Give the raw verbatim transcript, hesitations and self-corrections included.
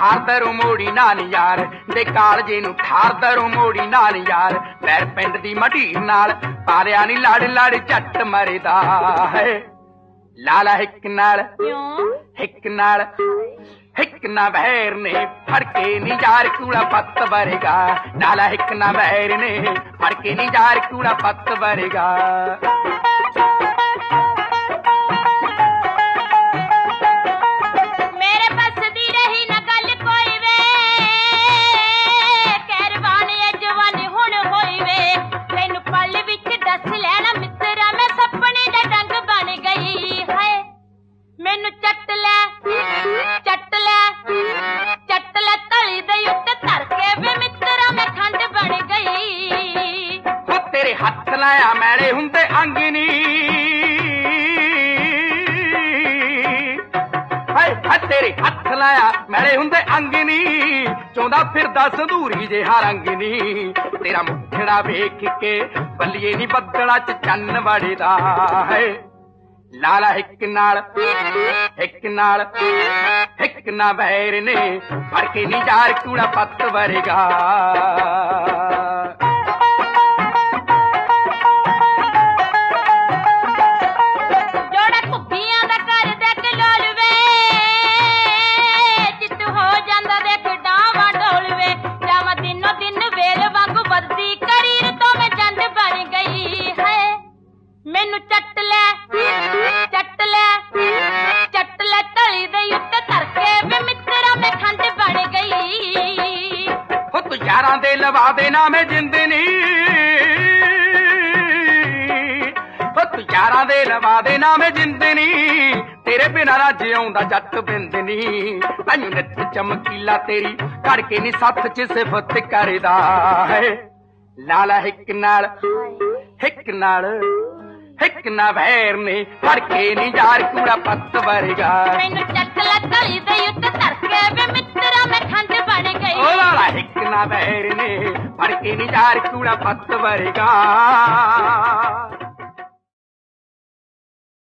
ਠਾਰ ਦਰੂ ਮੋੜੀ ਨਾਨ ਯਾਰ ਦੇ ਕਾਲਜੇ ਨੂੰ ਠਾਰ ਦਰੂ ਮੋੜੀ ਨਾਨ ਯਾਰ ਪੈਰ ਪਿੰਡ ਦੀ ਮਢੀ ਨਾਲ ਪਾਲਿਆ ਨੀ ਲੜ ਲੜ ਝੱਟ ਮਰਦਾ ਹੈ ਲਾਲਾ ਹਿੱਕ ਨਾਲ ਹਿੱਕ ਨਾਲ ਹਿੱਕ ਨਾ ਬਹਿਰ ਨੇ ਫੜ ਕੇ ਨੀ ਯਾਰ ਕੂੜਾ ਪੱਤ ਵਰਗਾ ਲਾਲਾ ਹਿੱਕ ਨਾ ਬਹਿਰ ਨੇ ਫੜ ਕੇ ਨੀ ਯਾਰ ਕੂੜਾ ਪੱਤ ਵਰਗਾ ਹੱਥ ਲਾਇਆ ਮੈਲੇ ਹੁੰਦੇ ਅੰਗ ਨੀ ਹਾਏ ਤੇਰੇ ਹੱਥ ਲਾਇਆ ਮੈਲੇ ਹੁੰਦੇ ਅੰਗ ਨੀ ਚਾਹੁੰਦਾ ਫਿਰਦਾ ਸੰਧੂਰੀ ਜਿਹਾ ਰੰਗ ਨੀ ਤੇਰਾ ਮੁਖੜਾ ਵੇਖ ਕੇ ਬੱਲੀਏ ਨੀ ਬੱਦਲਾਂ ਚ ਚੰਨ ਵੜਦਾ ਹੈ ਲਾਲਾ ਹਿੱਕ ਨਾਲ ਹਿੱਕ ਨਾਲ ਹਿੱਕ ਨਾ ਬਹਿਰ ਨੇ ਫੜ ਕੇ ਨੀ ਯਾਰ ਕੂੜਾ ਪੱਤ ਵਰਗਾ ਮੈਨੂੰ ਚੱਟ ਲੈ ਚੱਟ ਲੈ ਚੱਟ ਲੈ ਤਲੀ ਦੇ ਉੱਤੇ ਧਰ ਕੇ ਵੇ ਮਿੱਤਰਾ ਮੈਂ ਖੰਡ ਬਣ ਗਈ ਹੋ ਤੂੰ ਯਾਰਾਂ ਦੇ ਲਵਾ ਦੇ ਨਾ ਮੈਂ ਜਿੰਦ ਨੀ ਹੋ ਤੂੰ ਯਾਰਾਂ ਦੇ ਲਵਾ ਦੇ ਨਾ ਮੈਂ ਜਿੰਦ ਨੀ ਤੇਰੇ ਬਿਨਾਂ ਨਾ ਜਿਉਂਦਾ ਜੱਟ ਬਿੰਦ ਨੀ ਤੈਨੂੰ ਨੱਚ ਚਮਕੀਲਾ ਤੇਰੀ ਘੜ ਕੇ ਨੀ ਸੱਥ ਚ ਸਿਫਤ ਕਰਦਾ ਹੈ ਲਾਲਾ ਹਿੱਕ ਨਾਲ ਹਿੱਕ ਨਾਲ ਹਿੱਕ ਨਾ ਬਹਿਰ ਨੇ ਫੜ ਕੇ ਨੀ ਯਾਰ ਕੂੜਾ ਪੱਤ ਵਰਗਾ ਮੈਨੂੰ ਚੱਕ ਲੈ ਤਲੀ ਦੇ ਉੱਤੇ ਧਰ ਕੇ ਵੇ ਮਿੱਤਰਾ ਮੈਂ ਖੰਡ ਬਣ ਗਈ ਓ ਲਾਲਾ ਹਿੱਕ ਨਾ ਬਹਿਰ ਨੇ ਫੜ ਕੇ ਨੀ ਯਾਰ ਕੂੜਾ ਪੱਤ ਵਰਗਾ